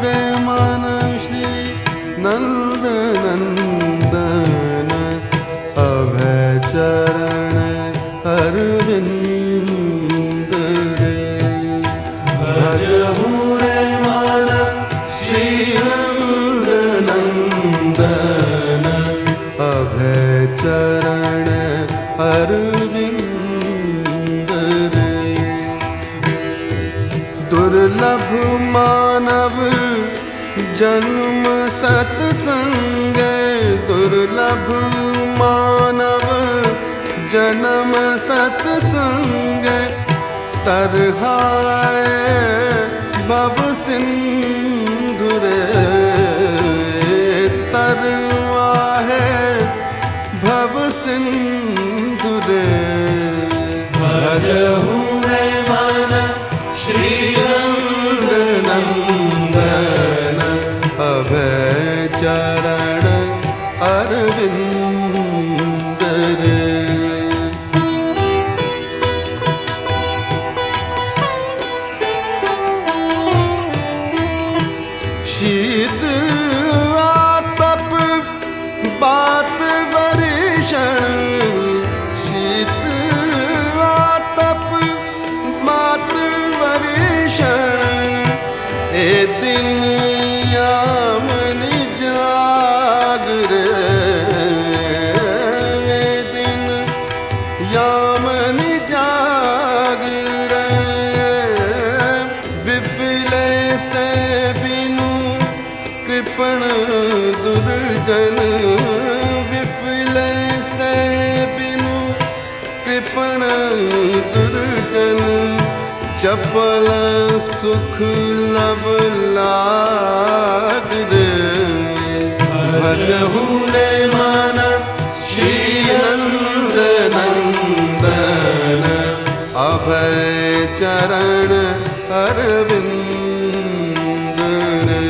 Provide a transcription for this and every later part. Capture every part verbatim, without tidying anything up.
रे मन श्री नंद नंदन अभय चरण अरविंद रे। भजहु रे मन श्री नंद नंदन अभय चरण अरविंद रे। दुर्लभ मानव जन्म सत्संग, दुर्लभ मानव जन्म सत्संग, तरहाए भव सिंधु रे, तरवाहे भव सिंधु रे। भजहु रे मन श्री नंद नंदन अभय चरण अरविंद रे। शीत आतप बात वर्षण, शीत आतप बात वर्षण, ए दिन यामन जागरे, ए दिन यामन जागरे। विफले से बिनु कृपण दुर्जन, विफले से बिनु कृपण दुर्जन, चपल सुख लब लाग रे। भजहु रे मन श्री नंद नंदन अभय चरण अरविंद रे।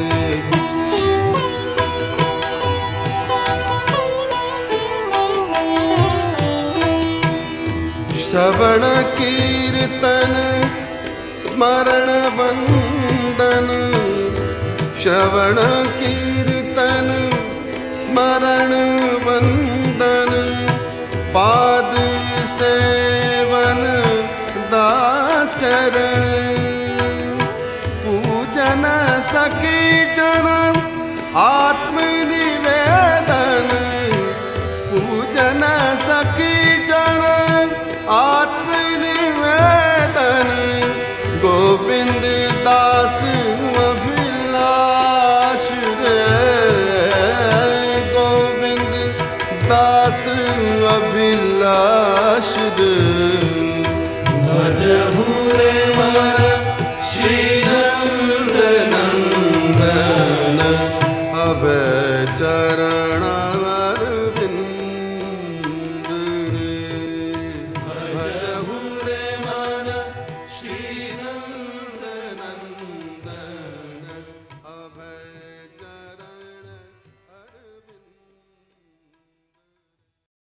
श्रवण कीर्तन स्मरण वंदन, श्रवण कीर्तन स्मरण वंदन, पाद सेवन दासचरण, पूजन सखी जन आत्म